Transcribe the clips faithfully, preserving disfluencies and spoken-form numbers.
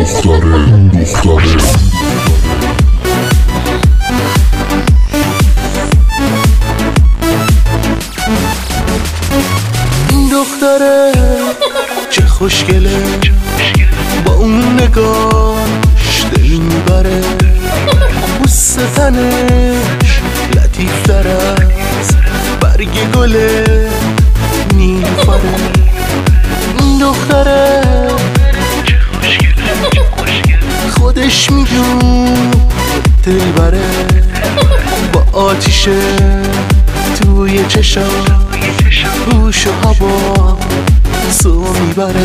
دختره دختره این دختره چه خوشگله، با اون نگاش دل میبره، بوس تنش لطیف تر از برگ گل نیلوفره. این دختره خودش میدون دل بره، با آتیش توی چشا روش و هوا سو میبره.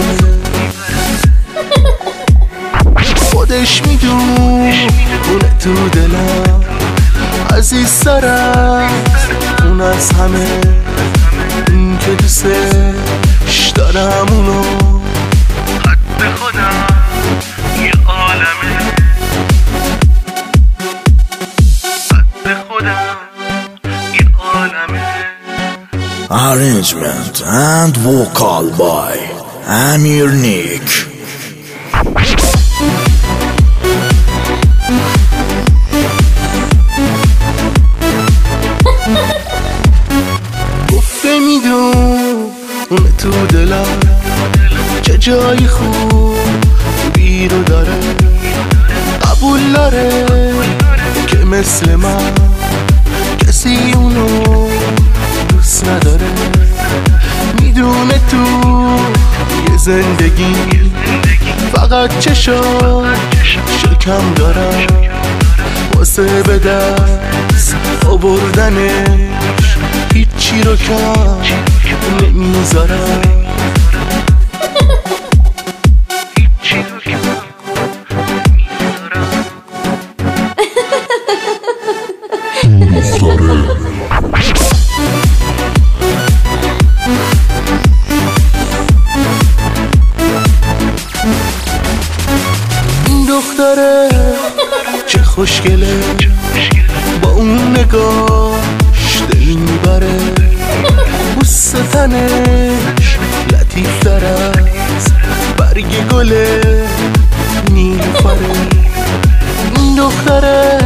خودش میدون اونه تو دلم عزیزتر از اون از همه، این که دوستش دارم اونو حد خودم یه عالمه، حد خودم یه عالمه. Arrangement and vocal by Amir Nick. گفته میدون اون تو دلم چه جای خوبی رو داره، قبول داره که مثل من کسی اونو دوست نداره. میدونه تو یه زندگی فقط چشا شکم دارم، واسه به دست آوردنش هیچی رو کم نمیذارم. این دختره چه خوشگله، با اون نگاش دل میبره، بوس تنش لطیف تر از برگ گل نیلوفره. این دختره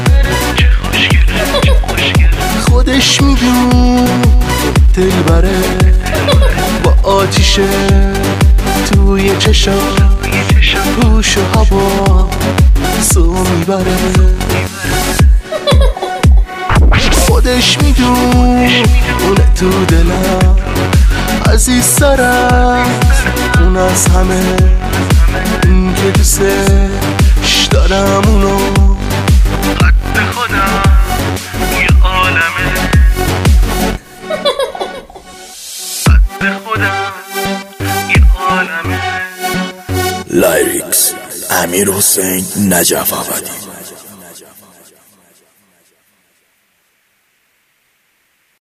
خودش میدون دل بره، با آتیش توی چشا روش و هوا سو میبره. خودش میدون اونه تو دلم عزیزتر از اون از همه، این که دوستش دارم اونو حد خودم یه عالمه، حد خودم یه عالمه. Lyrics Amir Hossein Najaf Abadi.